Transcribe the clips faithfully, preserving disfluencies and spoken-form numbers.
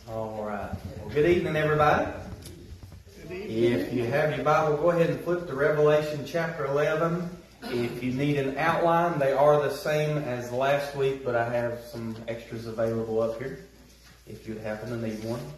All right. Well, good evening, everybody. Good evening. If you have your Bible, go ahead and flip to Revelation chapter eleven. If you need an outline, they are the same as last week, but I have some extras available up here if you happen to need one.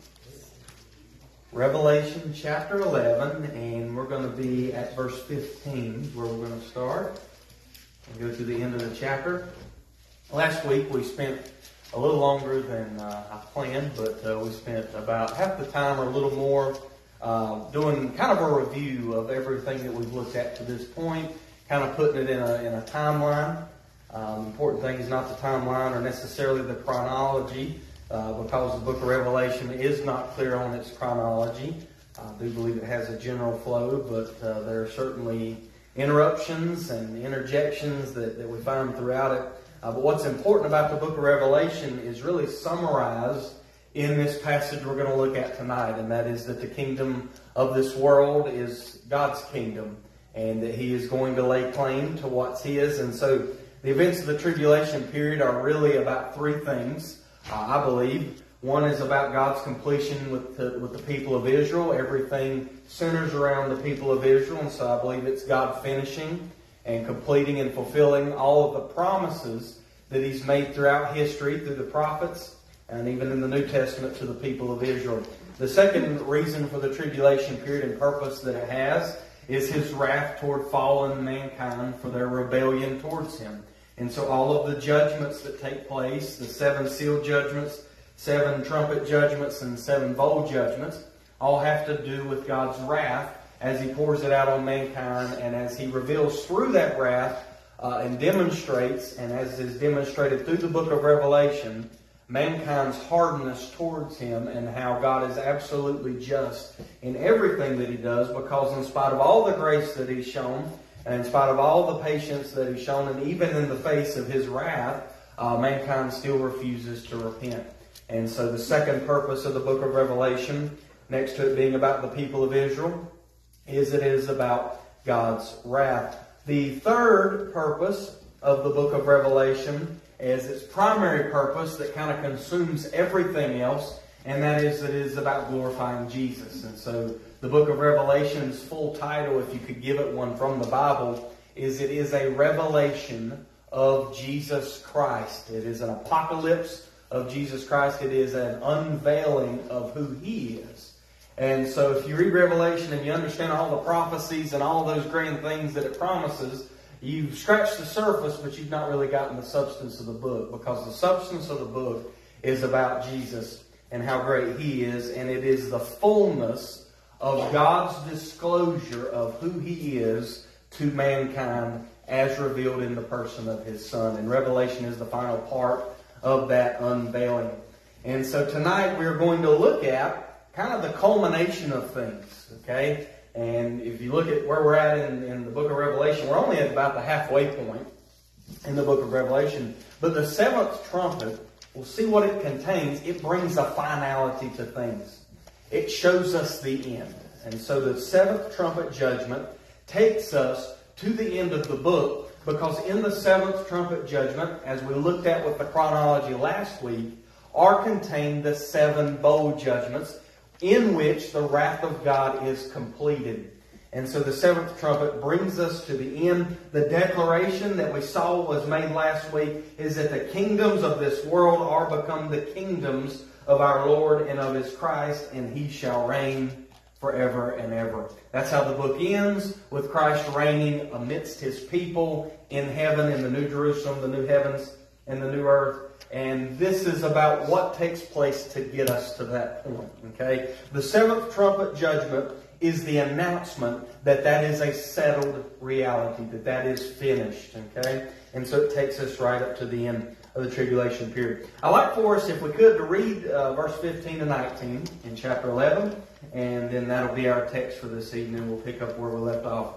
Revelation chapter eleven, and we're going to be at verse fifteen, where we're going to start and go to the end of the chapter. Last week we spent a little longer than uh, I planned, but uh, we spent about half the time or a little more uh, doing kind of a review of everything that we've looked at to this point, kind of putting it in a, in a timeline. Um, important thing is not the timeline or necessarily the chronology, uh, because the book of Revelation is not clear on its chronology. I do believe it has a general flow, but uh, there are certainly interruptions and interjections that, that we find throughout it. Uh, but what's important about the book of Revelation is really summarized in this passage we're going to look at tonight, and that is that the kingdom of this world is God's kingdom, and that He is going to lay claim to what's His. And so the events of the tribulation period are really about three things, uh, I believe. One is about God's completion with the, with the people of Israel. Everything centers around the people of Israel, and so I believe it's God finishing and completing and fulfilling all of the promises that He's made throughout history through the prophets and even in the New Testament to the people of Israel. The second reason for the tribulation period and purpose that it has is His wrath toward fallen mankind for their rebellion towards Him. And so all of the judgments that take place, the seven seal judgments, seven trumpet judgments, and seven bowl judgments, all have to do with God's wrath as He pours it out on mankind, and as He reveals through that wrath uh, and demonstrates, and as is demonstrated through the book of Revelation, mankind's hardness towards Him and how God is absolutely just in everything that He does, because in spite of all the grace that He's shown, and in spite of all the patience that He's shown, and even in the face of His wrath, uh, mankind still refuses to repent. And so the second purpose of the book of Revelation, next to it being about the people of Israel, is it is about God's wrath. The third purpose of the book of Revelation is its primary purpose that kind of consumes everything else, and that is that it is about glorifying Jesus. And so the book of Revelation's full title, if you could give it one from the Bible, is it is a revelation of Jesus Christ. It is an apocalypse of Jesus Christ. It is an unveiling of who He is. And so if you read Revelation and you understand all the prophecies and all those grand things that it promises, you've scratched the surface, but you've not really gotten the substance of the book, because the substance of the book is about Jesus and how great He is, and it is the fullness of God's disclosure of who He is to mankind as revealed in the person of His Son. And Revelation is the final part of that unveiling. And so tonight we're going to look at kind of the culmination of things, okay? And if you look at where we're at in, in the book of Revelation, we're only at about the halfway point in the book of Revelation. But the seventh trumpet, we'll see what it contains. It brings a finality to things. It shows us the end. And so the seventh trumpet judgment takes us to the end of the book, because in the seventh trumpet judgment, as we looked at with the chronology last week, are contained the seven bowl judgments, in which the wrath of God is completed. And so the seventh trumpet brings us to the end. The declaration that we saw was made last week is that the kingdoms of this world are become the kingdoms of our Lord and of His Christ, and He shall reign forever and ever. That's how the book ends, with Christ reigning amidst His people in heaven, in the New Jerusalem, the new heavens, and the new earth. And this is about what takes place to get us to that point. Okay? The seventh trumpet judgment is the announcement that that is a settled reality, that that is finished. Okay? And so it takes us right up to the end of the tribulation period. I'd like for us, if we could, to read uh, verse fifteen to nineteen in chapter eleven. And then that'll be our text for this evening. We'll pick up where we left off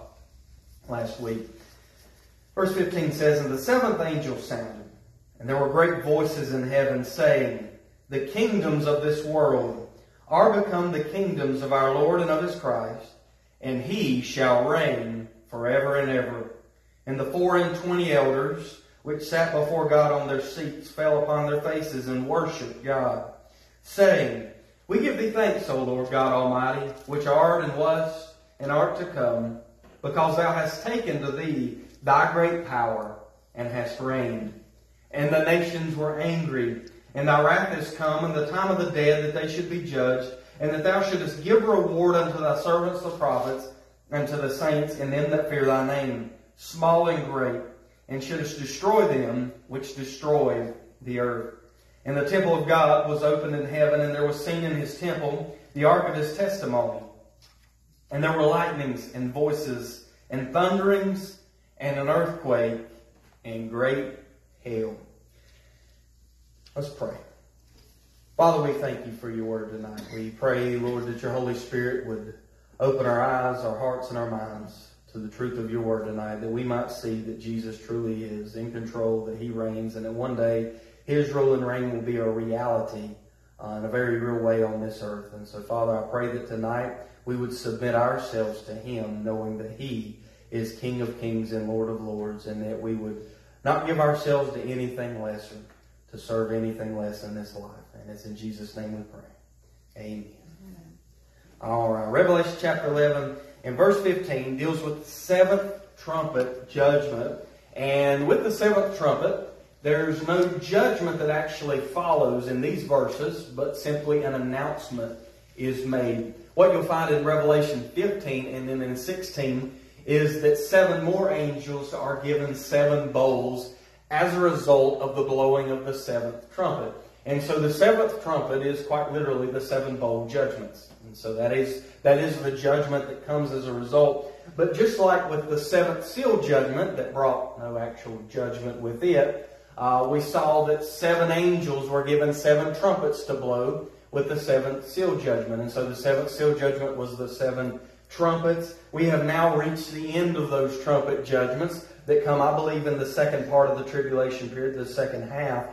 last week. Verse fifteen says, "And the seventh angel sounded, and there were great voices in heaven saying, The kingdoms of this world are become the kingdoms of our Lord and of His Christ, and He shall reign forever and ever. And the four and twenty elders which sat before God on their seats fell upon their faces and worshipped God, saying, We give thee thanks, O Lord God Almighty, which art and was and art to come, because thou hast taken to thee thy great power and hast reigned. And the nations were angry, and thy wrath is come, and the time of the dead that they should be judged, and that thou shouldest give reward unto thy servants the prophets, and to the saints and them that fear thy name, small and great, and shouldest destroy them which destroy the earth. And the temple of God was opened in heaven, and there was seen in his temple the ark of his testimony. And there were lightnings and voices and thunderings and an earthquake and great hail. Let's pray. Father, we thank you for your word tonight. We pray, Lord, that your Holy Spirit would open our eyes, our hearts, and our minds to the truth of your word tonight, that we might see that Jesus truly is in control, that he reigns, and that one day his rule and reign will be a reality uh, in a very real way on this earth. And so, Father, I pray that tonight we would submit ourselves to him, knowing that he is King of kings and Lord of lords, and that we would not give ourselves to anything lesser, to serve anything less in this life. And it's in Jesus' name we pray. Amen. Amen. All right. Revelation chapter eleven and verse fifteen deals with the seventh trumpet judgment. And with the seventh trumpet, there's no judgment that actually follows in these verses, but simply an announcement is made. What you'll find in Revelation fifteen and then in sixteen is that seven more angels are given seven bowls as a result of the blowing of the seventh trumpet. And so the seventh trumpet is quite literally the seven bowl judgments. And so that is that is the judgment that comes as a result. But just like with the seventh seal judgment that brought no actual judgment with it, uh, we saw that seven angels were given seven trumpets to blow with the seventh seal judgment. And so the seventh seal judgment was the seven trumpets. We have now reached the end of those trumpet judgments that come, I believe, in the second part of the tribulation period, the second half.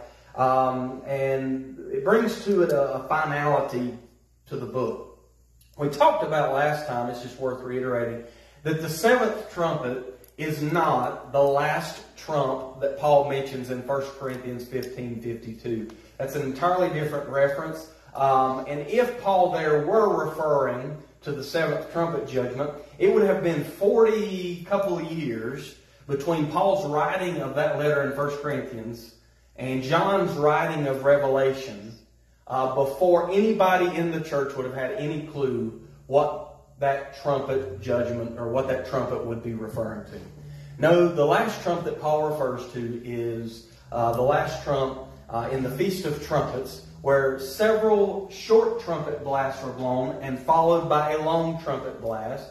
Um, and it brings to it a, a finality to the book. We talked about last time, it's just worth reiterating, that the seventh trumpet is not the last trump that Paul mentions in First Corinthians fifteen fifty-two. That's an entirely different reference. Um, and if Paul there were referring to the seventh trumpet judgment, it would have been forty couple of years between Paul's writing of that letter in First Corinthians and John's writing of Revelation uh, before anybody in the church would have had any clue what that trumpet judgment or what that trumpet would be referring to. No, the last trump that Paul refers to is uh, the last trump uh, in the Feast of Trumpets, where several short trumpet blasts were blown and followed by a long trumpet blast.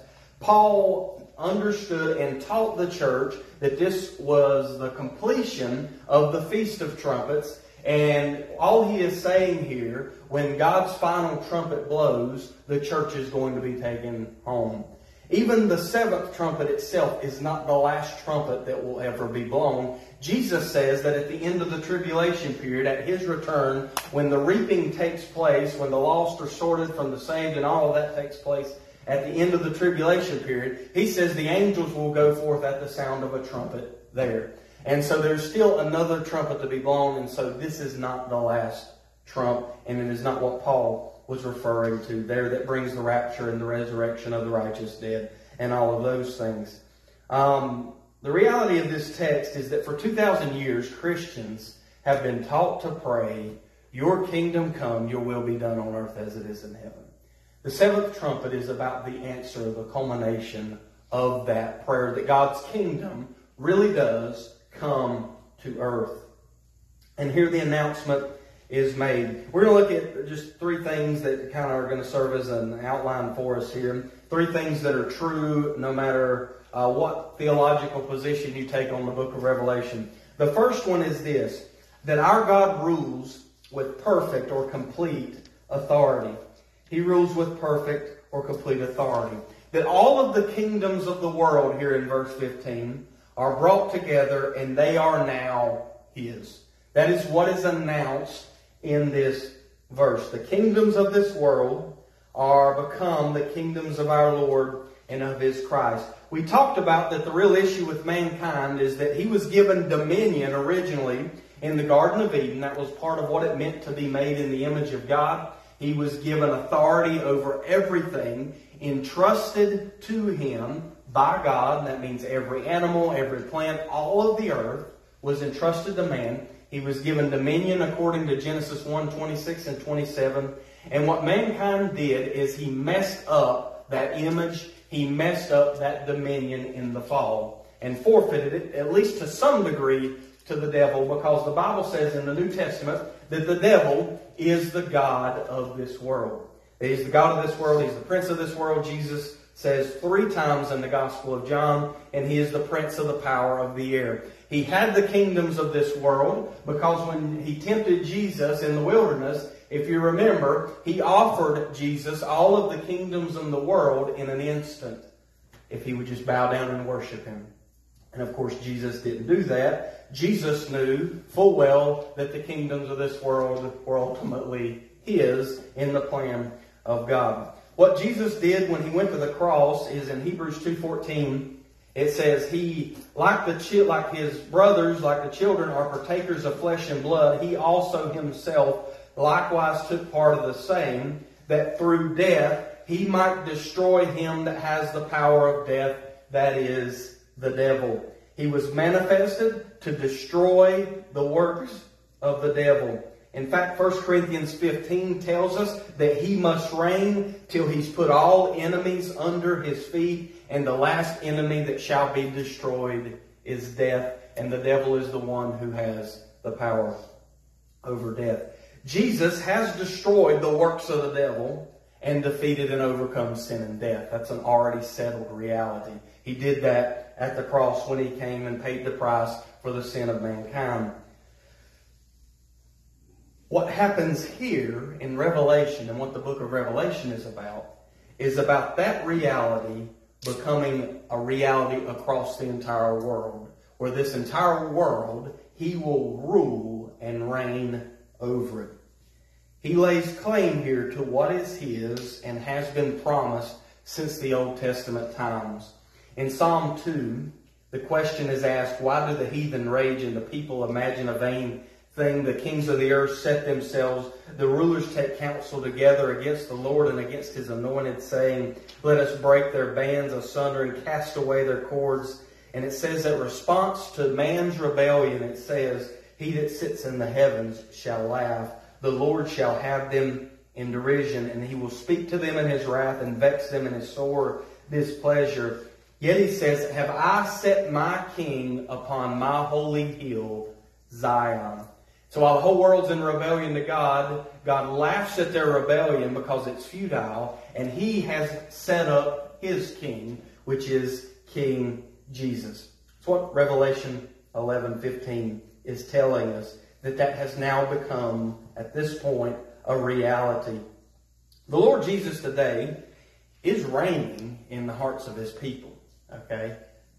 Paul understood and taught the church that this was the completion of the Feast of Trumpets. And all he is saying here, when God's final trumpet blows, the church is going to be taken home. Even the seventh trumpet itself is not the last trumpet that will ever be blown. Jesus says that at the end of the tribulation period, at his return, when the reaping takes place, when the lost are sorted from the saved and all of that takes place at the end of the tribulation period, he says the angels will go forth at the sound of a trumpet there. And so there's still another trumpet to be blown, and so this is not the last trump, and it is not what Paul was referring to there that brings the rapture and the resurrection of the righteous dead and all of those things. Um, the reality of this text is that for two thousand years, Christians have been taught to pray, "Your kingdom come, your will be done on earth as it is in heaven." The seventh trumpet is about the answer, the culmination of that prayer, that God's kingdom really does come to earth. And here the announcement is made. We're going to look at just three things that kind of are going to serve as an outline for us here. Three things that are true no matter uh, what theological position you take on the book of Revelation. The first one is this, that our God rules with perfect or complete authority. He rules with perfect or complete authority. That all of the kingdoms of the world here in verse fifteen are brought together and they are now His. That is what is announced in this verse. The kingdoms of this world are become the kingdoms of our Lord and of His Christ. We talked about that the real issue with mankind is that he was given dominion originally in the Garden of Eden. That was part of what it meant to be made in the image of God. He was given authority over everything entrusted to him by God. That means every animal, every plant, all of the earth was entrusted to man. He was given dominion according to Genesis one, twenty-six and twenty-seven. And what mankind did is he messed up that image. He messed up that dominion in the fall and forfeited it, at least to some degree, to the devil, because the Bible says in the New Testament that the devil is the god of this world. He's the god of this world. He's the prince of this world. Jesus says three times in the Gospel of John, and he is the prince of the power of the air. He had the kingdoms of this world because when he tempted Jesus in the wilderness, if you remember, he offered Jesus all of the kingdoms in the world in an instant if he would just bow down and worship him. And of course, Jesus didn't do that. Jesus knew full well that the kingdoms of this world were ultimately his in the plan of God. What Jesus did when he went to the cross is in Hebrews two fourteen. It says he, like the chi- like his brothers, like the children, are partakers of flesh and blood. He also himself likewise took part of the same, that through death he might destroy him that has the power of death, that is, the devil. He was manifested to destroy the works of the devil. In fact, First Corinthians fifteen tells us that he must reign till he's put all enemies under his feet, and the last enemy that shall be destroyed is death, and the devil is the one who has the power over death. Jesus has destroyed the works of the devil and defeated and overcome sin and death. That's an already settled reality. He did that at the cross when he came and paid the price for the sin of mankind. What happens here in Revelation, and what the book of Revelation is about, is about that reality becoming a reality across the entire world. Where this entire world, he will rule and reign over it. He lays claim here to what is his and has been promised since the Old Testament times. In Psalm two, the question is asked, why do the heathen rage and the people imagine a vain thing? The kings of the earth set themselves, the rulers take counsel together against the Lord and against his anointed, saying, let us break their bands asunder and cast away their cords. And it says that response to man's rebellion, it says, he that sits in the heavens shall laugh. The Lord shall have them in derision, and he will speak to them in his wrath and vex them in his sore displeasure. Yet he says, have I set my king upon my holy hill, Zion? So while the whole world's in rebellion to God, God laughs at their rebellion because it's futile, and he has set up his king, which is King Jesus. That's what Revelation eleven fifteen is telling us, that that has now become, at this point, a reality. The Lord Jesus today is reigning in the hearts of his people. Okay?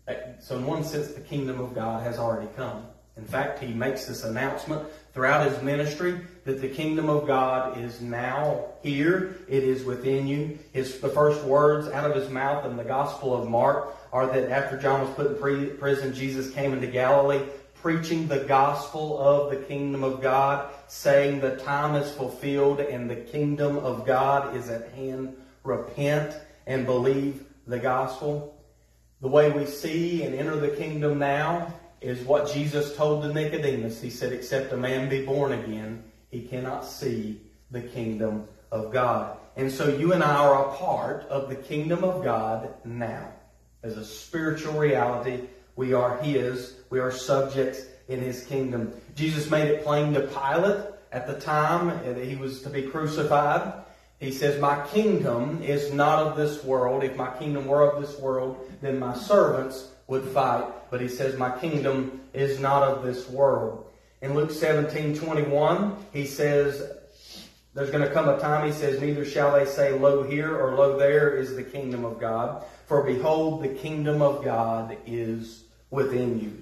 So in one sense, the kingdom of God has already come. In fact, he makes this announcement throughout his ministry that the kingdom of God is now here. It is within you. His, the first words out of his mouth in the Gospel of Mark are that after John was put in pre- prison, Jesus came into Galilee, preaching the gospel of the kingdom of God, saying the time is fulfilled and the kingdom of God is at hand. Repent and believe the gospel. The way we see and enter the kingdom now is what Jesus told to Nicodemus. He said, except a man be born again, he cannot see the kingdom of God. And so you and I are a part of the kingdom of God now. As a spiritual reality, we are his. We are subjects in his kingdom. Jesus made it plain to Pilate at the time that he was to be crucified. He says, my kingdom is not of this world. If my kingdom were of this world, then my servants would fight. But he says, my kingdom is not of this world. In Luke seventeen twenty-one, he says, there's going to come a time, he says, neither shall they say, lo here or lo there is the kingdom of God. For behold, the kingdom of God is within you.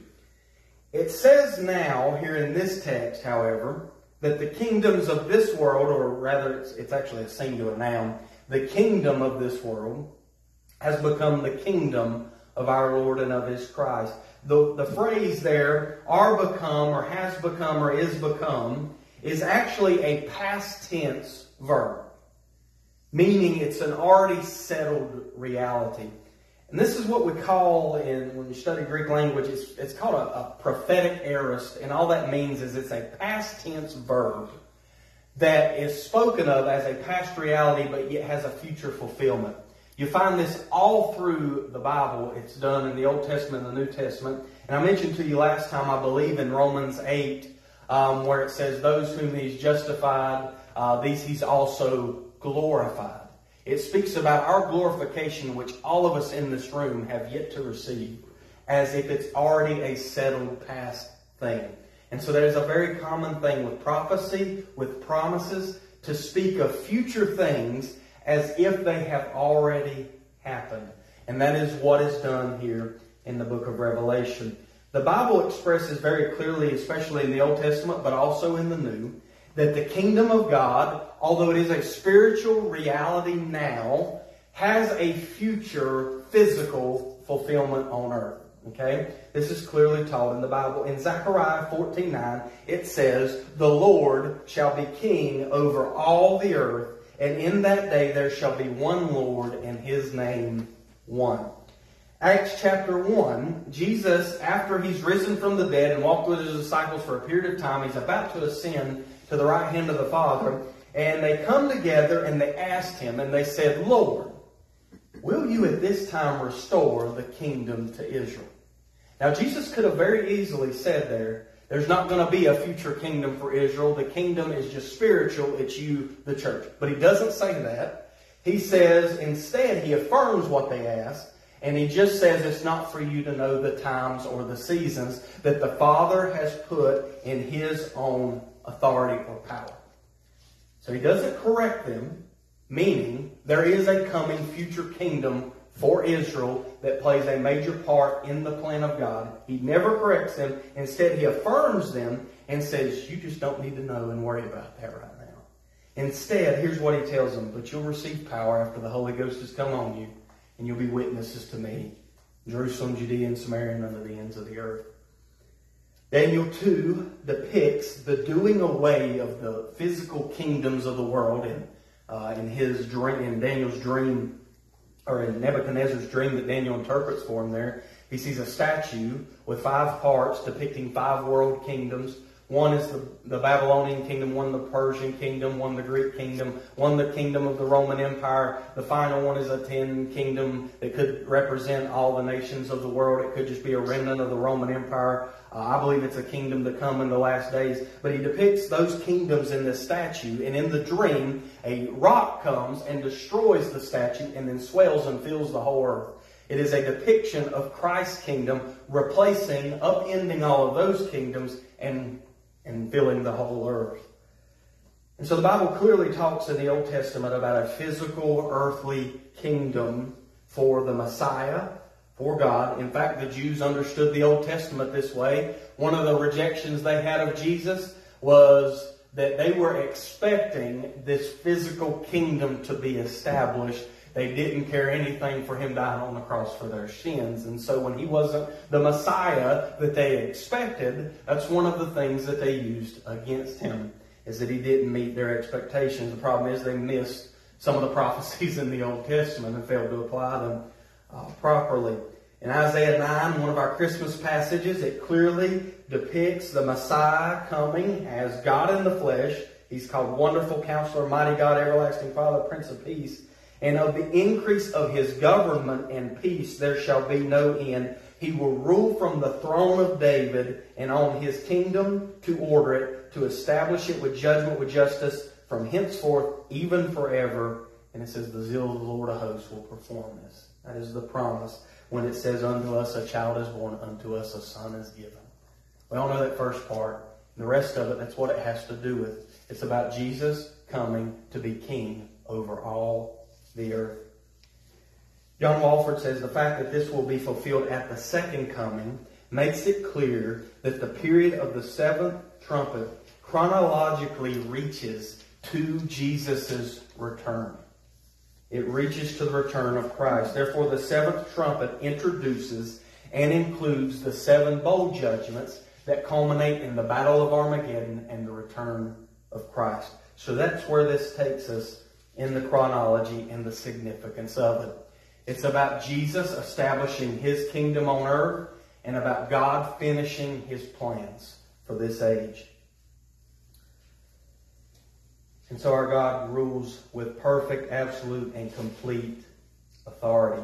It says now, here in this text, however, that the kingdoms of this world, or rather it's, it's actually a singular noun, the kingdom of this world has become the kingdom of our Lord and of his Christ. The, the phrase there, are become, or has become, or is become, is actually a past tense verb, meaning it's an already settled reality. And this is what we call, in when you study Greek language, it's, it's called a, a prophetic aorist. And all that means is it's a past tense verb that is spoken of as a past reality, but yet has a future fulfillment. You find this all through the Bible. It's done in the Old Testament and the New Testament. And I mentioned to you last time, I believe in Romans eight, um, where it says, those whom he's justified, uh, these he's also glorified. It speaks about our glorification, which all of us in this room have yet to receive, as if it's already a settled past thing. And so that is a very common thing with prophecy, with promises, to speak of future things as if they have already happened. And that is what is done here in the book of Revelation. The Bible expresses very clearly, especially in the Old Testament, but also in the New, that the kingdom of God, although it is a spiritual reality now, has a future physical fulfillment on earth. Okay? This is clearly taught in the Bible. In Zechariah fourteen nine, it says, the Lord shall be king over all the earth, and in that day there shall be one Lord, and his name one. Acts chapter one, Jesus, after he's risen from the dead and walked with his disciples for a period of time, he's about to ascend to the right hand of the Father, and they come together and they asked him, and they said, Lord, will you at this time restore the kingdom to Israel? Now, Jesus could have very easily said there, there's not going to be a future kingdom for Israel. The kingdom is just spiritual. It's you, the church. But he doesn't say that. He says, instead, he affirms what they ask, and he just says it's not for you to know the times or the seasons that the Father has put in his own authority or power. So he doesn't correct them, meaning there is a coming future kingdom for Israel that plays a major part in the plan of God. He never corrects them. Instead, he affirms them and says, you just don't need to know and worry about that right now. Instead, here's what he tells them. But you'll receive power after the Holy Ghost has come on you, and you'll be witnesses to me. Jerusalem, Judea, and Samaria, and unto the ends of the earth. Daniel two depicts the doing away of the physical kingdoms of the world in, uh, in his dream, in Daniel's dream, or in Nebuchadnezzar's dream that Daniel interprets for him there. He sees a statue with five parts depicting five world kingdoms. One is the, the Babylonian kingdom, one the Persian kingdom, one the Greek kingdom, one the kingdom of the Roman Empire. The final one is a ten kingdom that could represent all the nations of the world. It could just be a remnant of the Roman Empire. Uh, I believe it's a kingdom to come in the last days. But he depicts those kingdoms in this statue. And in the dream, a rock comes and destroys the statue and then swells and fills the whole earth. It is a depiction of Christ's kingdom replacing, upending all of those kingdoms and and filling the whole earth. And so the Bible clearly talks in the Old Testament about a physical, earthly kingdom for the Messiah, for God. In fact, the Jews understood the Old Testament this way. One of the rejections they had of Jesus was that they were expecting this physical kingdom to be established. They didn't care anything for him dying on the cross for their sins. And so when he wasn't the Messiah that they expected, that's one of the things that they used against him, is that he didn't meet their expectations. The problem is they missed some of the prophecies in the Old Testament and failed to apply them uh, properly. In Isaiah nine, one of our Christmas passages, it clearly depicts the Messiah coming as God in the flesh. He's called Wonderful Counselor, Mighty God, Everlasting Father, Prince of Peace. And of the increase of his government and peace there shall be no end. He will rule from the throne of David and on his kingdom to order it, to establish it with judgment, with justice, from henceforth, even forever. And it says, the zeal of the Lord of hosts will perform this. That is the promise when it says, unto us a child is born, unto us a son is given. We all know that first part. And the rest of it, that's what it has to do with. It's about Jesus coming to be king over all the earth. John Walford says the fact that this will be fulfilled at the second coming makes it clear that the period of the seventh trumpet chronologically reaches to Jesus' return. It reaches to the return of Christ. Therefore, the seventh trumpet introduces and includes the seven bowl judgments that culminate in the Battle of Armageddon and the return of Christ. So that's where this takes us in the chronology and the significance of it. It's about Jesus establishing His kingdom on earth and about God finishing His plans for this age. And so our God rules with perfect, absolute, and complete authority.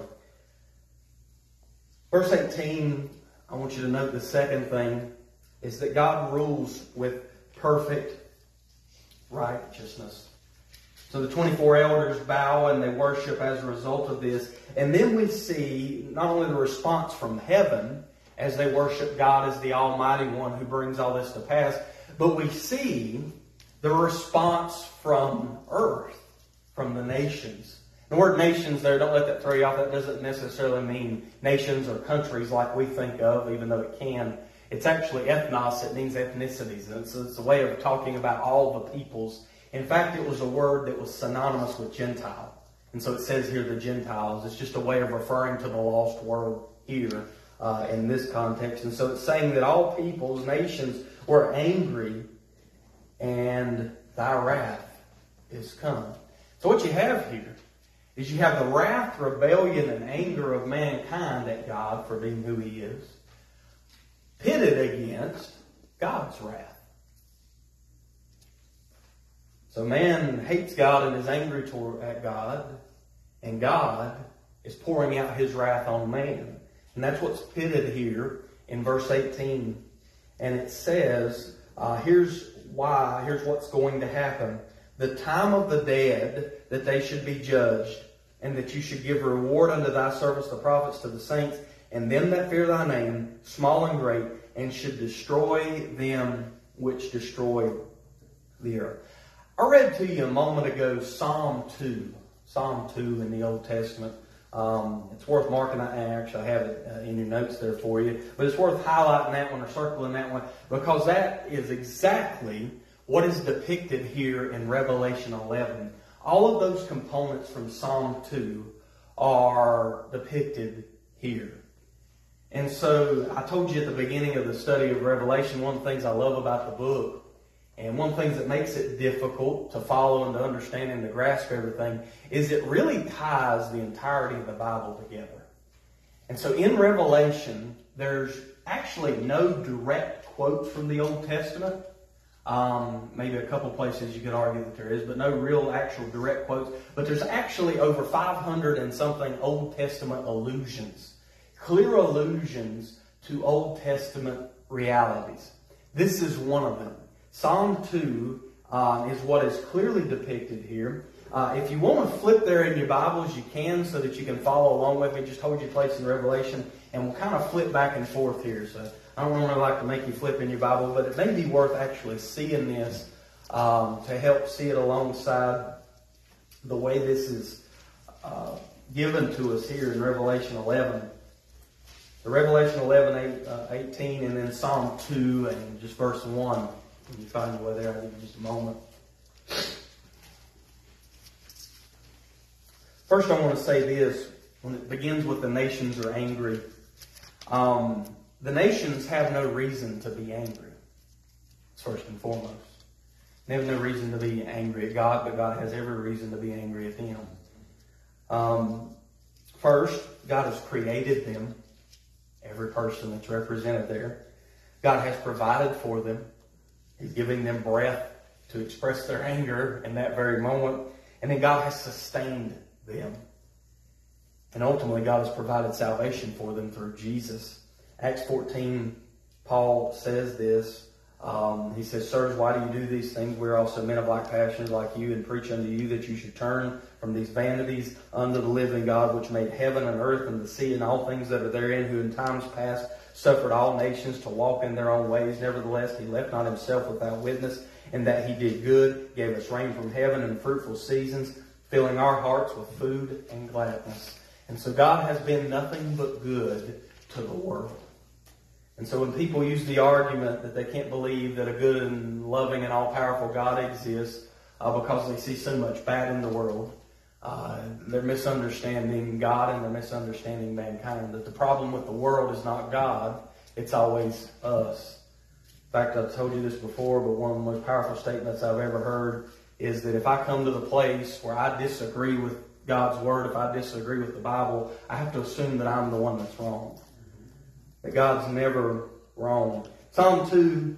Verse eighteen, I want you to note the second thing, is that God rules with perfect righteousness. So the twenty-four elders bow and they worship as a result of this. And then we see not only the response from heaven as they worship God as the Almighty One who brings all this to pass, but we see the response from earth, from the nations. The word nations there, don't let that throw you off. That doesn't necessarily mean nations or countries like we think of, even though it can. It's actually ethnos. It means ethnicities. And it's, it's a way of talking about all the peoples. In fact, it was a word that was synonymous with Gentile. And so it says here the Gentiles. It's just a way of referring to the lost world here uh, in this context. And so it's saying that all peoples, nations, were angry and thy wrath is come. So what you have here is you have the wrath, rebellion, and anger of mankind at God for being who He is, pitted against God's wrath. So man hates God and is angry toward, at God, and God is pouring out His wrath on man. And that's what's pitted here in verse eighteen. And it says, uh, here's why, here's what's going to happen. The time of the dead, that they should be judged, and that you should give reward unto thy servants the prophets, to the saints, and them that fear thy name, small and great, and should destroy them which destroy the earth. I read to you a moment ago Psalm two. Psalm two in the Old Testament. Um, it's worth marking. I actually have it uh, in your notes there for you. But it's worth highlighting that one or circling that one, because that is exactly what is depicted here in Revelation eleven. All of those components from Psalm two are depicted here. And so I told you at the beginning of the study of Revelation, one of the things I love about the book, and one of the things that makes it difficult to follow and to understand and to grasp everything, is it really ties the entirety of the Bible together. And so in Revelation, there's actually no direct quotes from the Old Testament. Um, maybe a couple places you could argue that there is, but no real actual direct quotes. But there's actually over five hundred and something Old Testament allusions. Clear allusions to Old Testament realities. This is one of them. Psalm two uh, is what is clearly depicted here. Uh, if you want to flip there in your Bibles, you can, so that you can follow along with me. Just hold your place in Revelation, and we'll kind of flip back and forth here. So I don't really like to make you flip in your Bible, but it may be worth actually seeing this um, to help see it alongside the way this is uh, given to us here in Revelation eleven. The Revelation eleven, eight, uh, eighteen, and then Psalm two, and just verse one. When you find your way there, I'll give you just a moment. First, I want to say this. When it begins with the nations are angry, um, the nations have no reason to be angry. First and foremost. They have no reason to be angry at God, but God has every reason to be angry at them. Um, first, God has created them. Every person that's represented there. God has provided for them. He's giving them breath to express their anger in that very moment. And then God has sustained them. And ultimately, God has provided salvation for them through Jesus. Acts fourteen, Paul says this. Um, he says, Sirs, why do you do these things? We're also men of like passions like you, and preach unto you that you should turn from these vanities unto the living God, which made heaven and earth and the sea and all things that are therein, who in times past suffered all nations to walk in their own ways. Nevertheless, He left not Himself without witness, in that He did good, gave us rain from heaven and fruitful seasons, filling our hearts with food and gladness. And so God has been nothing but good to the world. And so when people use the argument that they can't believe that a good and loving and all-powerful God exists uh, because they see so much bad in the world, uh, they're misunderstanding God and they're misunderstanding mankind. That the problem with the world is not God, it's always us. fact, I've told you this before, but one of the most powerful statements I've ever heard is that if I come to the place where I disagree with God's Word, if I disagree with the Bible, I have to assume that I'm the one that's wrong. That God's never wrong. Psalm two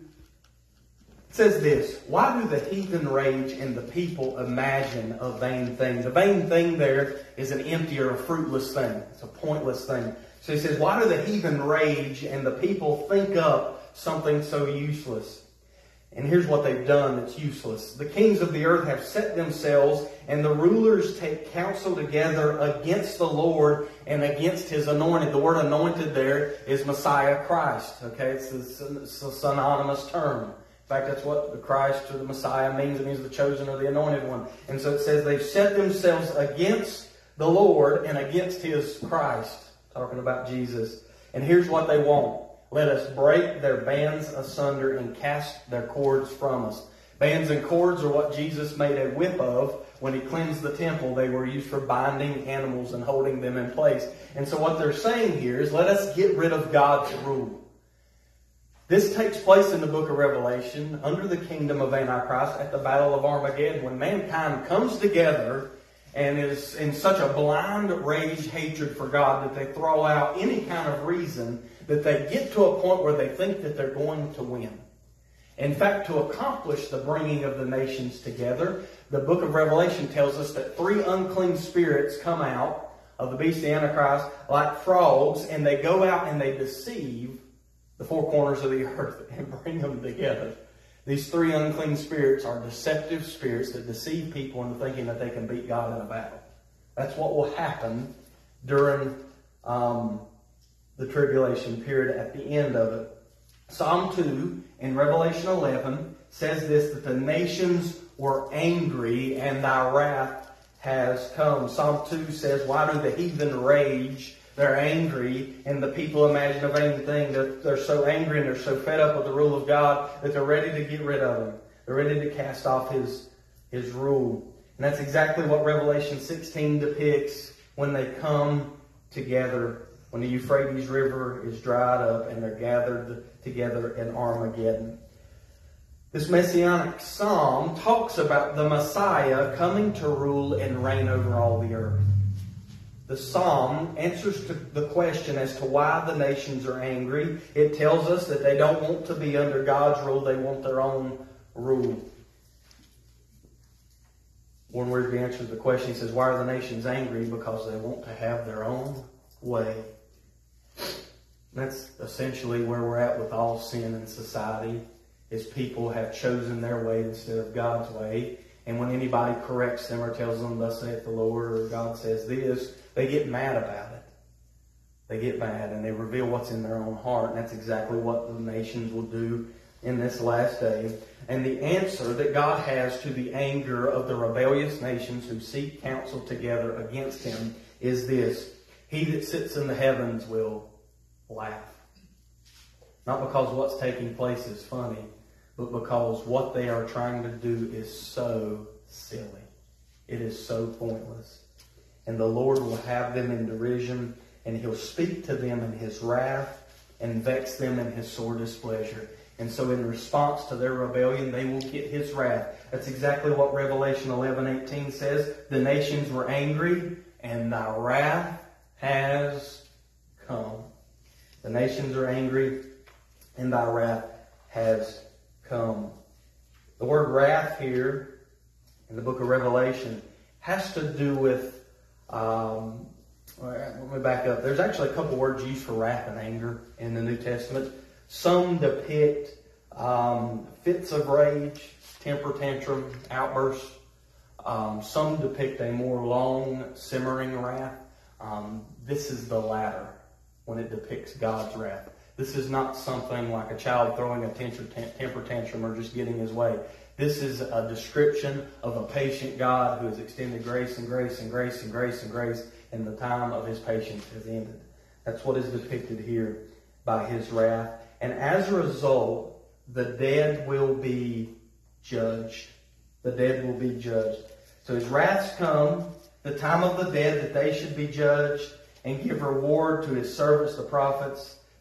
says this: why do the heathen rage and the people imagine a vain thing? The vain thing there is an empty or a fruitless thing. It's a pointless thing. So he says, why do the heathen rage and the people think up something so useless? And here's what they've done that's useless. The kings of the earth have set themselves, and the rulers take counsel together against the Lord and against His anointed. The word anointed there is Messiah Christ. Okay, it's a, it's a synonymous term. In fact, that's what the Christ or the Messiah means. It means the chosen or the anointed one. And so it says they've set themselves against the Lord and against His Christ. Talking about Jesus. And here's what they want. Let us break their bands asunder and cast their cords from us. Bands and cords are what Jesus made a whip of when He cleansed the temple. They were used for binding animals and holding them in place. And so what they're saying here is, let us get rid of God's rule. This takes place in the book of Revelation under the kingdom of Antichrist at the Battle of Armageddon, when mankind comes together and is in such a blind rage hatred for God that they throw out any kind of reason that they get to a point where they think that they're going to win. In fact, to accomplish the bringing of the nations together, the book of Revelation tells us that three unclean spirits come out of the beast, the Antichrist, like frogs, and they go out and they deceive the four corners of the earth and bring them together. These three unclean spirits are deceptive spirits that deceive people into thinking that they can beat God in a battle. That's what will happen during um, the tribulation period at the end of it. Psalm two in Revelation eleven says this, that the nations were angry and thy wrath has come. Psalm two says, why do the heathen rage? They're angry, and the people imagine a vain thing. They're, they're so angry and they're so fed up with the rule of God that they're ready to get rid of Him. They're ready to cast off His, His rule. And that's exactly what Revelation sixteen depicts when they come together, when the Euphrates River is dried up and they're gathered together in Armageddon. This messianic psalm talks about the Messiah coming to rule and reign over all the earth. The psalm answers to the question as to why the nations are angry. It tells us that they don't want to be under God's rule. They want their own rule. One word to answer the question, he says, why are the nations angry? Because they want to have their own way. That's essentially where we're at with all sin in society, is people have chosen their way instead of God's way. And when anybody corrects them or tells them, thus saith the Lord, or God says this, they get mad about it. They get mad and they reveal what's in their own heart. And that's exactly what the nations will do in this last day. And the answer that God has to the anger of the rebellious nations who seek counsel together against Him is this: He that sits in the heavens will laugh. Not because what's taking place is funny, but because what they are trying to do is so silly. It is so pointless. And the Lord will have them in derision, and He'll speak to them in His wrath and vex them in His sore displeasure. And so in response to their rebellion, they will get His wrath. That's exactly what Revelation eleven eighteen says. The nations were angry, and thy wrath has come. The nations are angry, and thy wrath has come. The word wrath here in the book of Revelation has to do with, um, let me back up. There's actually a couple words used for wrath and anger in the New Testament. Some depict um, fits of rage, temper tantrum, outbursts. Um, some depict a more long, simmering wrath. Um, this is the latter when it depicts God's wrath. This is not something like a child throwing a temper tantrum or just getting his way. This is a description of a patient God who has extended grace and grace and grace and grace and grace, and the time of His patience has ended. That's what is depicted here by His wrath. And as a result, the dead will be judged. The dead will be judged. So His wrath's come, the time of the dead that they should be judged and give reward to His servants, the prophets,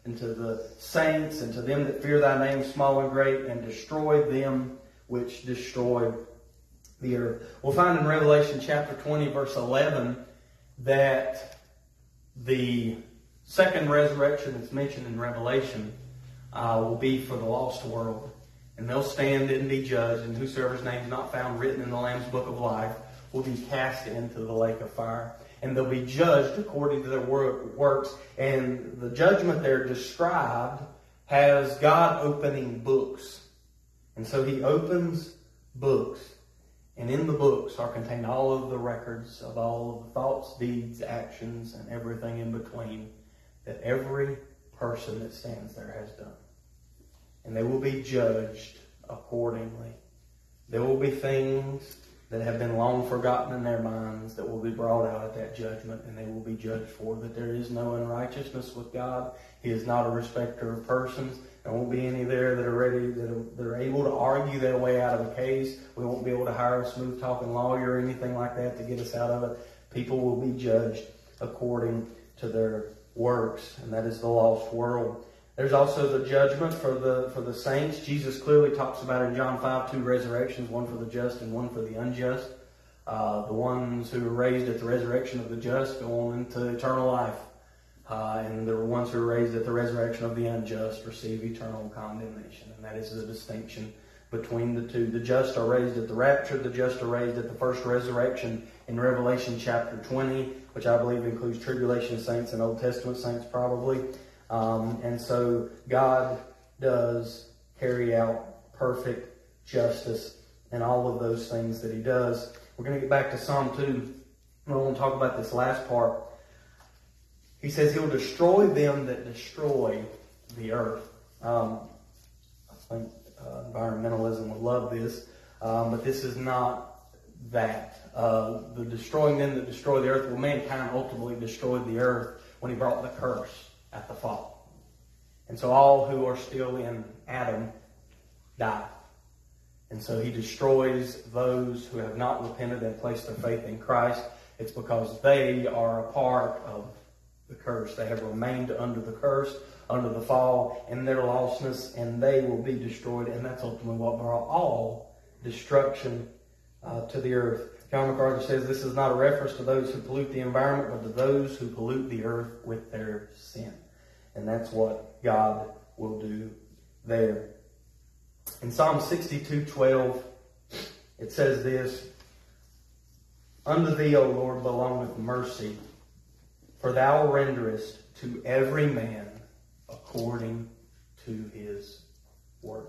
and to the saints, and to them that fear thy name, small and great, and destroy them which destroy the earth. We'll find in Revelation chapter twenty, verse eleven, that the second resurrection that's mentioned in Revelation uh, will be for the lost world. And they'll stand and be judged, and whosoever's name is not found written in the Lamb's book of life will be cast into the lake of fire. And they'll be judged according to their works. And the judgment there described has God opening books. And so he opens books. And in the books are contained all of the records of all of the thoughts, deeds, actions, and everything in between that every person that stands there has done. And they will be judged accordingly. There will be things that have been long forgotten in their minds that will be brought out at that judgment, and they will be judged for. That there is no unrighteousness with God. He is not a respecter of persons. There won't be any there that are ready, that are, that are able to argue their way out of a case. We won't be able to hire a smooth-talking lawyer or anything like that to get us out of it. People will be judged according to their works, and that is the lost world. There's also the judgment for the for the saints. Jesus clearly talks about in John five two resurrections, one for the just and one for the unjust. Uh, the ones who are raised at the resurrection of the just go on into eternal life. Uh, and the ones who are raised at the resurrection of the unjust receive eternal condemnation. And that is the distinction between the two. The just are raised at the rapture. The just are raised at the first resurrection in Revelation chapter twenty, which I believe includes tribulation saints and Old Testament saints probably. Um, and so God does carry out perfect justice in all of those things that he does. We're going to get back to Psalm two. I want to talk about this last part. He says he'll destroy them that destroy the earth. Um, I think uh, environmentalism would love this, um, but this is not that. Uh, the destroying them that destroy the earth, well, mankind ultimately destroyed the earth when he brought the curse at the fall. And so all who are still in Adam die. And so he destroys those who have not repented and placed their faith in Christ. It's because they are a part of the curse. They have remained under the curse, under the fall, in their lostness, and they will be destroyed. And that's ultimately what brought all destruction uh, to the earth. John MacArthur says this is not a reference to those who pollute the environment, but to those who pollute the earth with their sin. And that's what God will do there. In Psalm sixty-two twelve, it says this, Unto thee, O Lord, belongeth mercy, for thou renderest to every man according to his work.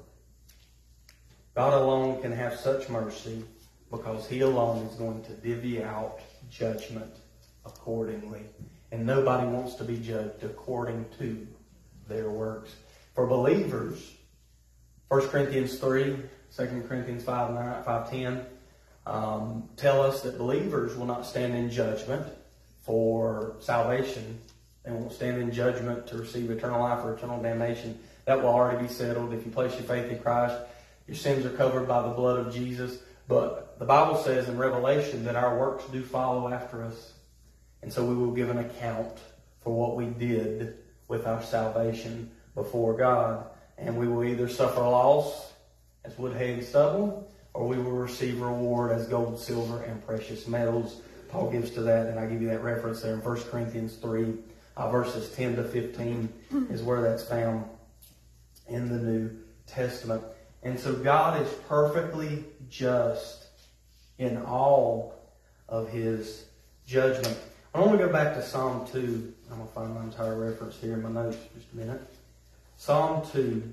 God alone can have such mercy because he alone is going to divvy out judgment accordingly. And nobody wants to be judged according to their works. For believers, First Corinthians three, Second Corinthians five, nine, five ten um, tell us that believers will not stand in judgment for salvation. They won't stand in judgment to receive eternal life or eternal damnation. That will already be settled. If you place your faith in Christ, your sins are covered by the blood of Jesus. But the Bible says in Revelation that our works do follow after us. And so we will give an account for what we did with our salvation before God. And we will either suffer loss as wood, hay, and stubble, or we will receive reward as gold, silver, and precious metals. Paul gives to that, and I give you that reference there in First Corinthians three, uh, verses ten to fifteen is where that's found in the New Testament. And so God is perfectly just in all of his judgment. I want to go back to Psalm two. I'm going to find my entire reference here in my notes for just a minute. Psalm two,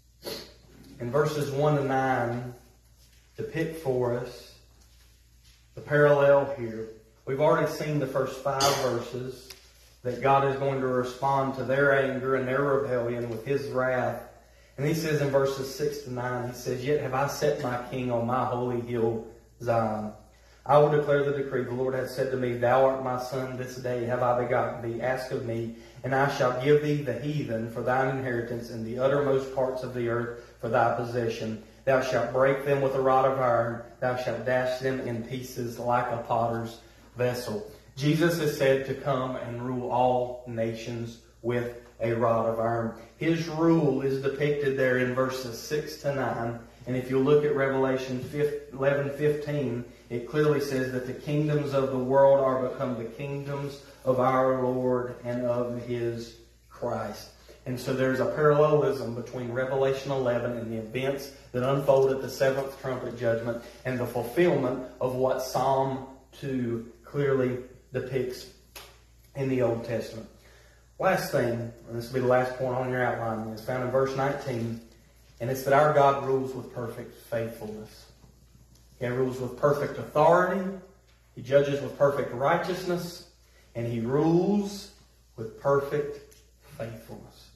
in verses one to nine, depict for us the parallel here. We've already seen the first five verses that God is going to respond to their anger and their rebellion with his wrath. And he says in verses six to nine, he says, Yet have I set my king on my holy hill, Zion. I will declare the decree. The Lord hath said to me, Thou art my son, this day have I begotten thee. Ask of me, and I shall give thee the heathen for thine inheritance, and the uttermost parts of the earth for thy possession. Thou shalt break them with a rod of iron. Thou shalt dash them in pieces like a potter's vessel. Jesus is said to come and rule all nations with a rod of iron. His rule is depicted there in verses six to nine. And if you look at Revelation eleven fifteen, it clearly says that the kingdoms of the world are become the kingdoms of our Lord and of His Christ. And so there's a parallelism between Revelation eleven and the events that unfold at the seventh trumpet judgment and the fulfillment of what Psalm two clearly depicts in the Old Testament. Last thing, and this will be the last point on your outline, is found in verse nineteen, and it's that our God rules with perfect faithfulness. He rules with perfect authority, He judges with perfect righteousness, and He rules with perfect faithfulness.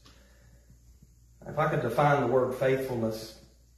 If I could define the word faithfulness,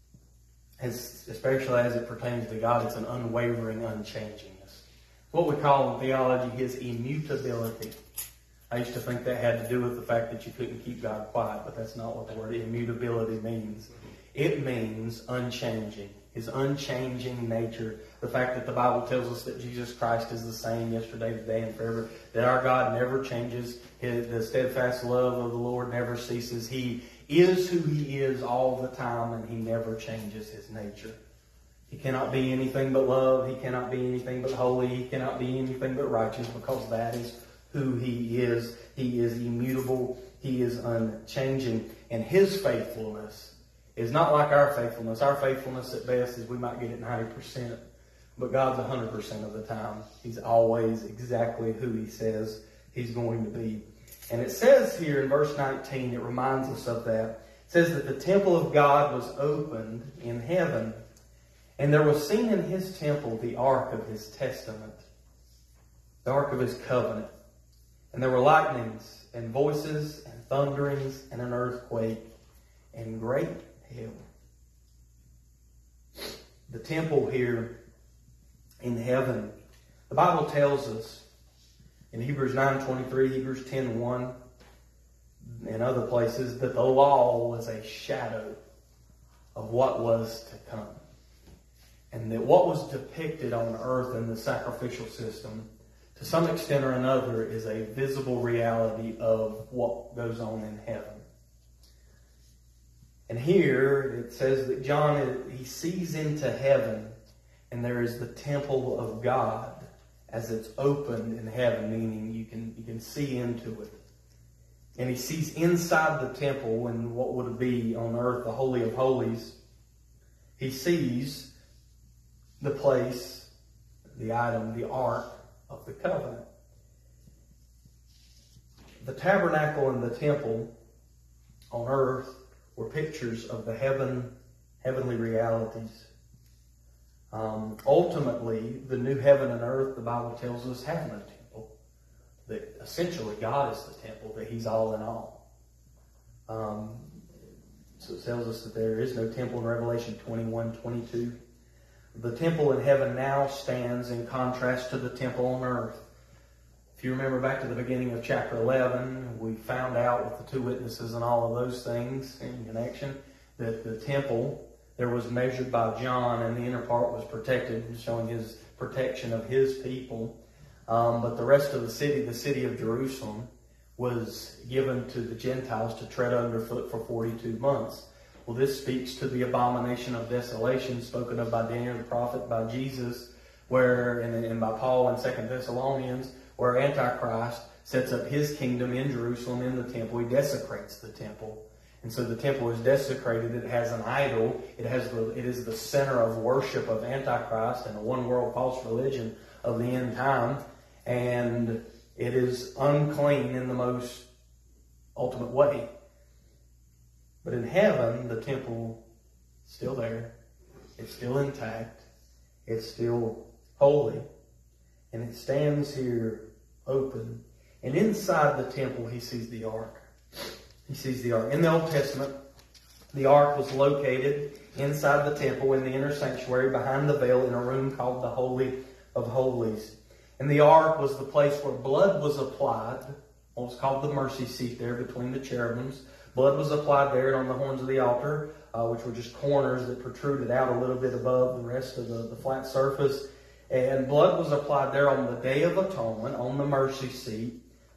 as, especially as it pertains to God, it's an unwavering unchangingness. What we call in theology His immutability. I used to think that had to do with the fact that you couldn't keep God quiet, but that's not what the word immutability means. It means unchanging. His unchanging nature. The fact that the Bible tells us that Jesus Christ is the same yesterday, today, and forever. That our God never changes. His, the steadfast love of the Lord never ceases. He is who He is all the time, and He never changes His nature. He cannot be anything but love. He cannot be anything but holy. He cannot be anything but righteous, because that is who He is. He is immutable. He is unchanging. And His faithfulness is not like our faithfulness. Our faithfulness at best is we might get it ninety percent. But God's one hundred percent of the time. He's always exactly who He says He's going to be. And it says here in verse nineteen, it reminds us of that. It says that the temple of God was opened in heaven. And there was seen in His temple the ark of His testament. The ark of His covenant. And there were lightnings and voices and thunderings and an earthquake and great hail. The temple here in heaven, the Bible tells us in Hebrews nine twenty-three, Hebrews ten one, and other places, that the law was a shadow of what was to come. And that what was depicted on earth in the sacrificial system, to some extent or another, is a visible reality of what goes on in heaven. And here it says that John, he sees into heaven, and there is the temple of God as it's opened in heaven, meaning you can you can see into it. And he sees inside the temple, in what would be on earth the Holy of Holies, he sees the place, the item, the ark of the covenant. The tabernacle and the temple on earth were pictures of the heaven, heavenly realities. Um, ultimately, the new heaven and earth, the Bible tells us, have no temple. That essentially God is the temple, that He's all in all. Um, so it tells us that there is no temple in Revelation twenty-one twenty-two. The temple in heaven now stands in contrast to the temple on earth. If you remember back to the beginning of chapter eleven, we found out with the two witnesses and all of those things in connection that the temple, there was measured by John, and the inner part was protected, showing his protection of his people. Um, but the rest of the city, the city of Jerusalem, was given to the Gentiles to tread underfoot for forty-two months. Well, this speaks to the abomination of desolation spoken of by Daniel the prophet, by Jesus, where and, and by Paul in Second Thessalonians, where Antichrist sets up his kingdom in Jerusalem, in the temple. He desecrates the temple. And so the temple is desecrated. It has an idol. It has the, it is the center of worship of Antichrist and a one world false religion of the end time. And it is unclean in the most ultimate way. But in heaven, the temple is still there. It's still intact. It's still holy. And it stands here open. And inside the temple, he sees the ark. He sees the ark. In the Old Testament, the ark was located inside the temple in the inner sanctuary behind the veil in a room called the Holy of Holies. And the ark was the place where blood was applied. What was called the mercy seat there between the cherubims. Blood was applied there on the horns of the altar, uh, which were just corners that protruded out a little bit above the rest of the, the flat surface. And blood was applied there on the Day of Atonement, on the mercy seat.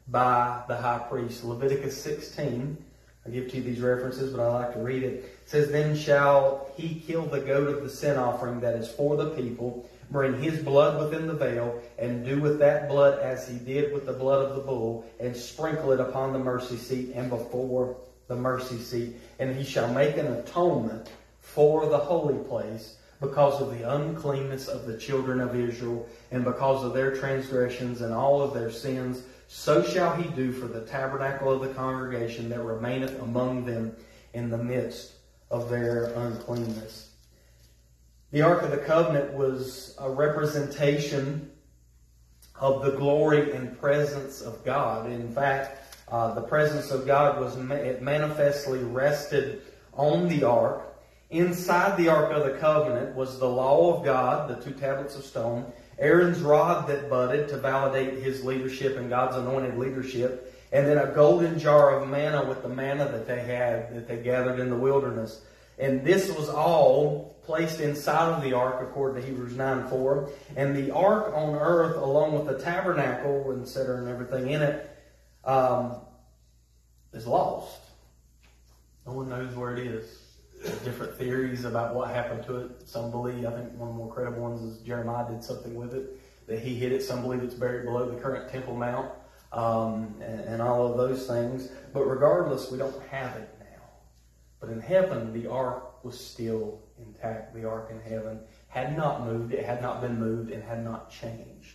by the high priest. Leviticus sixteen, I'll give to you these references, but I like to read it. It says, "Then shall he kill the goat of the sin offering that is for the people, bring his blood within the veil, and do with that blood as he did with the blood of the bull, and sprinkle it upon the mercy seat and before the mercy seat. And he shall make an atonement for the holy place because of the uncleanness of the children of Israel, and because of their transgressions and all of their sins. So shall he do for the tabernacle of the congregation that remaineth among them in the midst of their uncleanness." The Ark of the Covenant was a representation of the glory and presence of God. In fact, uh, the presence of God was it manifestly rested on the Ark. Inside the Ark of the Covenant was the law of God, the two tablets of stone, Aaron's rod that budded to validate his leadership and God's anointed leadership, and then a golden jar of manna with the manna that they had, that they gathered in the wilderness. And this was all placed inside of the ark, according to Hebrews nine four. And the ark on earth, along with the tabernacle, et cetera, and everything in it, um, is lost. No one knows where it is. There's different theories about what happened to it. Some believe, I think one of the more credible ones is Jeremiah did something with it, that he hid it. Some believe it's buried below the current Temple Mount, um, and, and all of those things. But regardless, we don't have it now. But in heaven, the ark was still intact. The ark in heaven had not moved. It had not been moved and had not changed.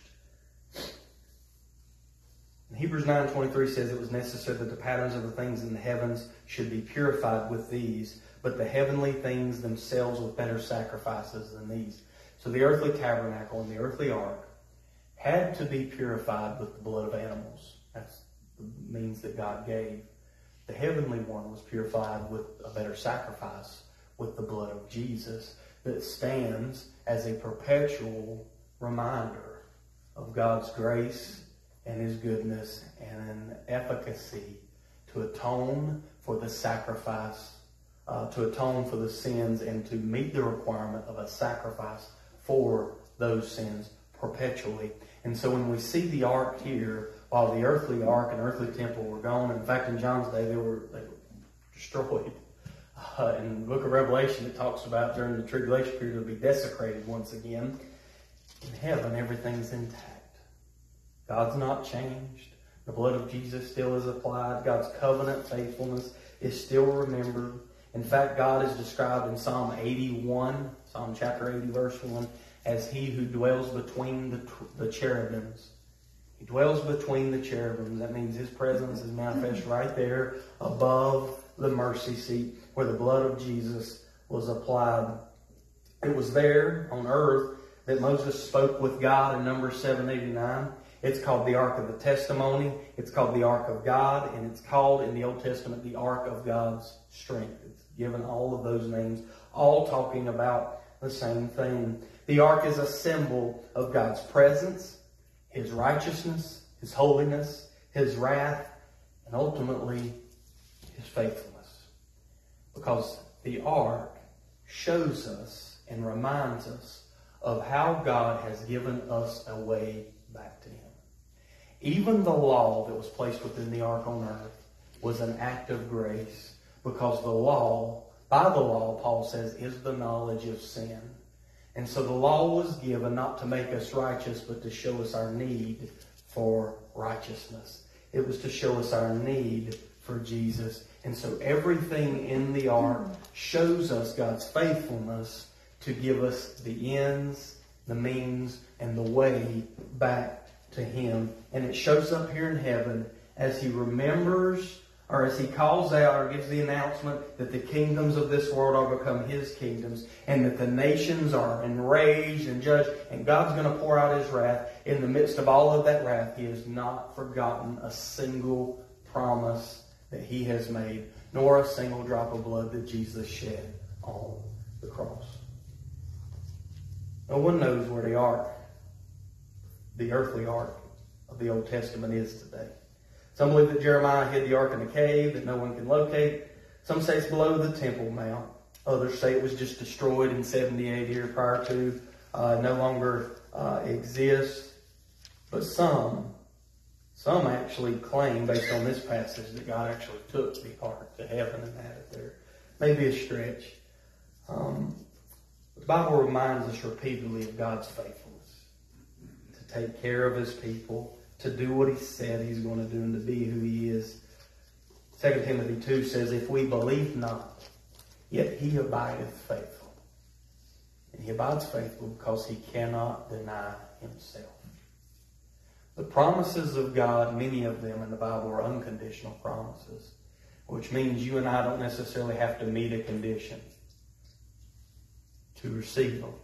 And Hebrews nine twenty-three says it was necessary that the patterns of the things in the heavens should be purified with these, but the heavenly things themselves with better sacrifices than these. So the earthly tabernacle and the earthly ark had to be purified with the blood of animals. That's the means that God gave. The heavenly one was purified with a better sacrifice, with the blood of Jesus, that stands as a perpetual reminder of God's grace and His goodness and an efficacy to atone for the sacrifice, uh, to atone for the sins, and to meet the requirement of a sacrifice for those sins perpetually. And so when we see the ark here, while the earthly ark and earthly temple were gone, in fact in John's day they were, they were destroyed. Uh, in the book of Revelation it talks about during the tribulation period it'll be desecrated once again. In heaven everything's intact. God's not changed. The blood of Jesus still is applied. God's covenant faithfulness is still remembered. In fact, God is described in Psalm eighty-one, Psalm chapter eighty, verse one, as He who dwells between the, the cherubims. He dwells between the cherubims. That means His presence is manifest right there above the mercy seat where the blood of Jesus was applied. It was there on earth that Moses spoke with God in Numbers seven eighty-nine. It's called the Ark of the Testimony. It's called the Ark of God. And it's called in the Old Testament the Ark of God's Strength. It's given all of those names, all talking about the same thing. The Ark is a symbol of God's presence, His righteousness, His holiness, His wrath, and ultimately His faithfulness. Because the Ark shows us and reminds us of how God has given us a way back to Him. Even the law that was placed within the ark on earth was an act of grace, because the law, by the law, Paul says, is the knowledge of sin. And so the law was given not to make us righteous, but to show us our need for righteousness. It was to show us our need for Jesus. And so everything in the ark shows us God's faithfulness to give us the ends, the means, and the way back to Him. And it shows up here in heaven as He remembers, or as He calls out or gives the announcement that the kingdoms of this world are become His kingdoms, and that the nations are enraged and judged, and God's going to pour out His wrath. In the midst of all of that wrath, He has not forgotten a single promise that He has made, nor a single drop of blood that Jesus shed on the cross. No one knows where the ark, the earthly ark of the Old Testament is today. Some believe that Jeremiah hid the ark in a cave that no one can locate. Some say it's below the Temple Mount. Others say it was just destroyed in seventy A D or prior to, uh, no longer uh, exists. But some Some actually claim, based on this passage, that God actually took the ark to heaven and had it there. Maybe a stretch. Um, the Bible reminds us repeatedly of God's faithfulness. To take care of his people, to do what he said he's going to do, and to be who he is. Second Timothy two says, if we believe not, yet he abideth faithful. And he abides faithful because he cannot deny himself. The promises of God, many of them in the Bible, are unconditional promises, which means you and I don't necessarily have to meet a condition to receive them.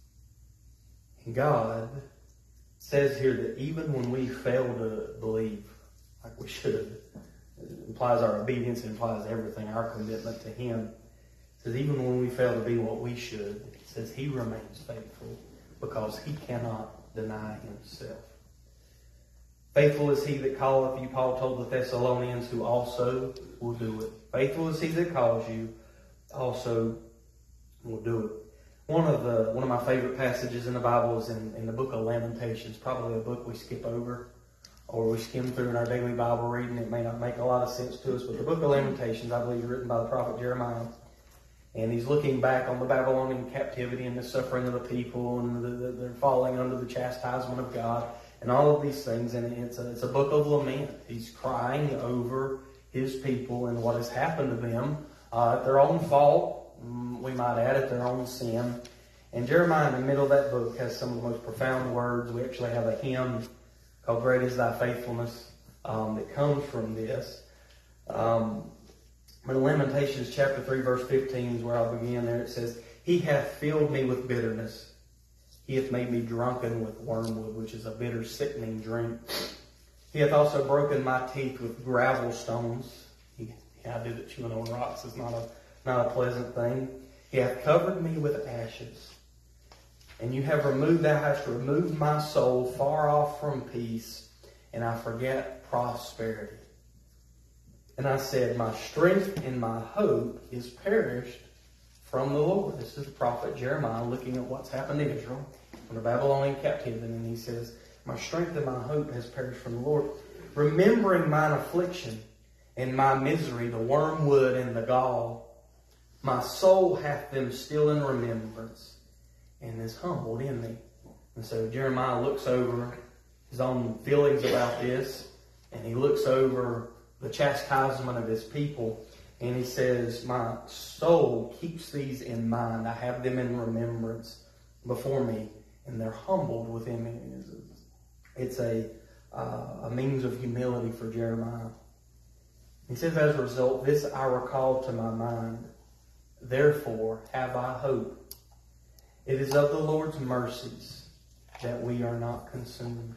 And God says here that even when we fail to believe like we should, it implies our obedience, it implies everything, our commitment to him. It says even when we fail to be what we should, it says he remains faithful because he cannot deny himself. Faithful is he that calleth you, Paul told the Thessalonians, who also will do it. Faithful is he that calls you, also will do it. One of the one of my favorite passages in the Bible is in, in the book of Lamentations, probably a book we skip over or we skim through in our daily Bible reading. It may not make a lot of sense to us, but the book of Lamentations, I believe, is written by the prophet Jeremiah. And he's looking back on the Babylonian captivity and the suffering of the people, and the, the, they're falling under the chastisement of God, and all of these things. And it's a, it's a book of lament. He's crying over his people and what has happened to them, uh, at their own fault, we might add, at their own sin. And Jeremiah, in the middle of that book, has some of the most profound words. We actually have a hymn called Great Is Thy Faithfulness um, that comes from this. Um, but in Lamentations chapter three, verse fifteen is where I'll begin. There it says, He hath filled me with bitterness. He hath made me drunken with wormwood, which is a bitter, sickening drink. He hath also broken my teeth with gravel stones. He, the idea that chewing on rocks is not a, not a pleasant thing. He hath covered me with ashes. And you have removed, thou hast removed my soul far off from peace, and I forget prosperity. And I said, my strength and my hope is perished from the Lord. This is the prophet Jeremiah looking at what's happened to Israel from the Babylonian captivity. And he says, my strength and my hope has perished from the Lord. Remembering mine affliction and my misery, the wormwood and the gall, my soul hath them still in remembrance, and is humbled in me. And so Jeremiah looks over his own feelings about this, and he looks over the chastisement of his people, and he says, my soul keeps these in mind. I have them in remembrance before me, and they're humbled within me. It's a, uh, a means of humility for Jeremiah. He says, as a result, this I recall to my mind. Therefore have I hope. It is of the Lord's mercies that we are not consumed,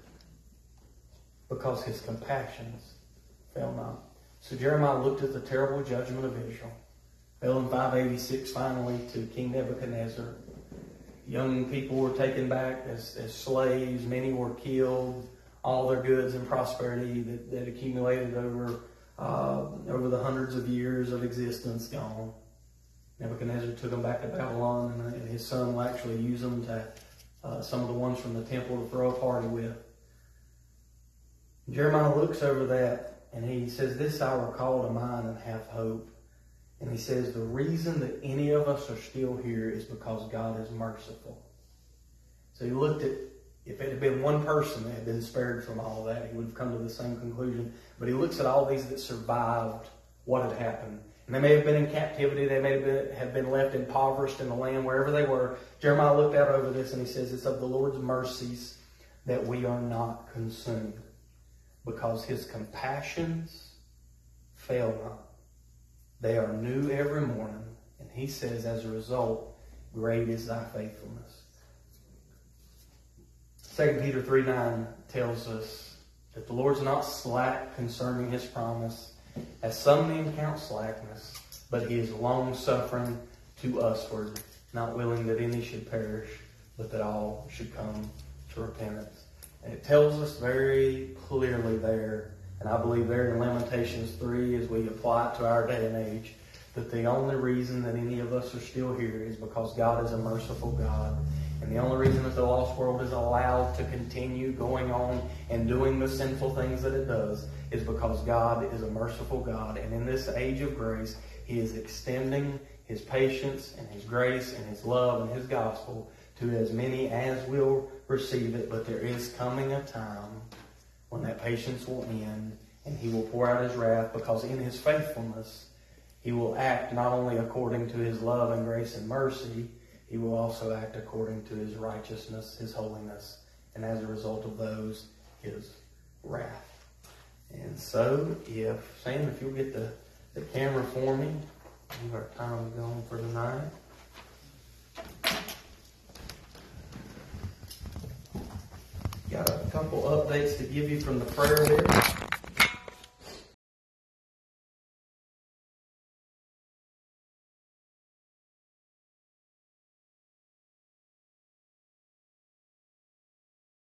because his compassions fail not. So Jeremiah looked at the terrible judgment of Israel. Fell in five eighty-six finally to King Nebuchadnezzar. Young people were taken back as, as slaves. Many were killed. All their goods and prosperity that, that accumulated over, uh, over the hundreds of years of existence gone. Nebuchadnezzar took them back to Babylon, and, and his son will actually use them to uh, some of the ones from the temple to throw a party with. Jeremiah looks over that, and he says, this I recall to mind and have hope. And he says, the reason that any of us are still here is because God is merciful. So he looked at, if it had been one person that had been spared from all that, he would have come to the same conclusion. But he looks at all these that survived what had happened. And they may have been in captivity. They may have been, have been left impoverished in the land, wherever they were. Jeremiah looked out over this, and he says, it's of the Lord's mercies that we are not consumed, because his compassions fail not. They are new every morning. And he says, as a result, great is thy faithfulness. Second Peter three nine tells us that the Lord's not slack concerning his promise, as some men count slackness, but he is long-suffering to usward, not willing that any should perish, but that all should come to repentance. And it tells us very clearly there, and I believe there in Lamentations three, as we apply it to our day and age, that the only reason that any of us are still here is because God is a merciful God. And the only reason that the lost world is allowed to continue going on and doing the sinful things that it does is because God is a merciful God. And in this age of grace, He is extending His patience and His grace and His love and His gospel to as many as will receive it. But there is coming a time when that patience will end and He will pour out His wrath, because in His faithfulness, He will act not only according to His love and grace and mercy, He will also act according to His righteousness, His holiness, and as a result of those, His wrath. And so, if, Sam, if you'll get the, the camera for me, we've our time going for tonight. Got a couple updates to give you from the prayer list.